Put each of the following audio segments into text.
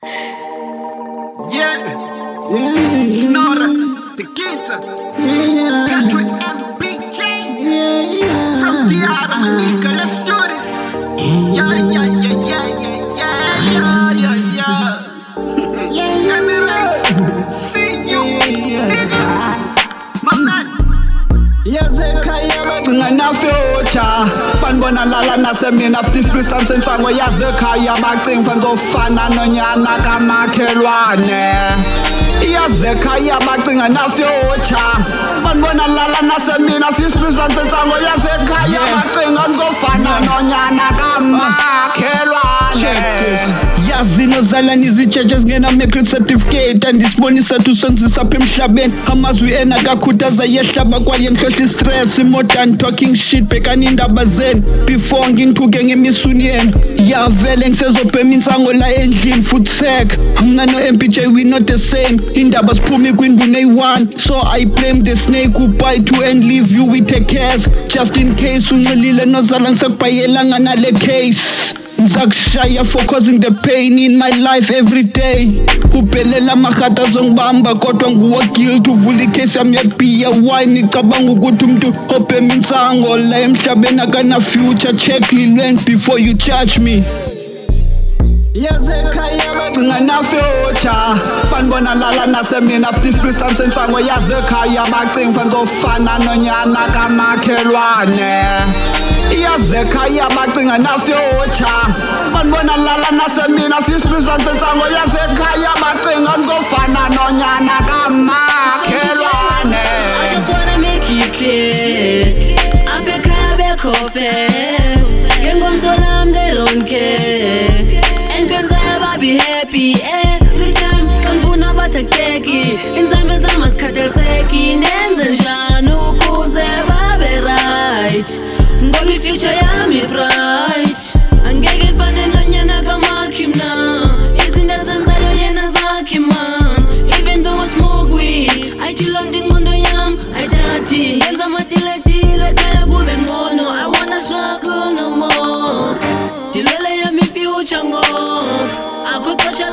Snora, the guitar, Patrick and BJ, from the Arab, let's do this. Emirates, see you, niggas, my man. Yazekhaya na future banibona lala nasemina 50% sensango yazekhaya bacing fanzofana nonyana kamakhelwane yazekhaya bacinga na future banibona lala nasemina 50% sensango yazekhaya bacinga nzofana nonyana kamakhelwane yazino zalani izitsheje zingena matric certificate andisibonisa tusenzisa apha emhlabeni amazwi ena kakhuthaza yehlaba kwaye nhlohla stress modern talking shit bhekani indaba zenu before nginthuke ngemisuni yenu yavele ngisezobhema insango la endlini futhi sek mna no MPJ we not the same indaba siphumi kwinduna eyi-1 so I blame the snake who bite you and leave you with a curse just in case unxilile nozala ngisekubhayelanga nale case Zakshaya for causing the pain in my life every day Uphelela mahata zongibamba kodwa nguwa guilt uvula icase yami yebhiya wine icabanga ukuthi umuntu obhema insango la emhlabeni akana future check lilweni before you judge me yazekhaya bacinga na future banibona lala nasemina 50% sensango yazekhaya bacinga fanzofana nonyana kamakhelwane yazekhaya bacinga na future banibona lala nasemina 50% sensango yazekhaya bacinga nzofana nonyana kamakhelwane I just wanna make it clear Africa bekhofe ngengomsolam they don't care and I be happy every time kanifuna bathakeki inzame zami azikhathaliseki nenze njani ukuze babe right ngoba ifuture yami bright angeke ngifane nonyana kamakhi mna izinto ezenzayo yena zakhe man even though I smoke weed I chill on ingqondo yami ayithathi yenza amatiletile ekhaya kube ngcono I wanna struggle no more dilele yami future ngoku I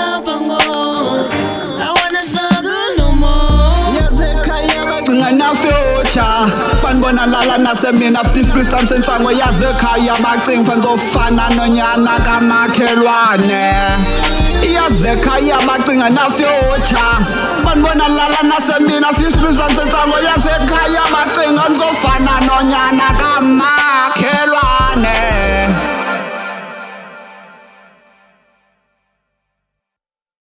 wanna struggle no more yazekhaya bacinga na future banibona lala nasemina 50% sensango yazekhaya bacinga fanzofana nonyana kamakhelwane yazekhaya bacinga na future banibona lala nasemina 50% sensango yazekhaya bacinga nzofana nonyana kamakhelwane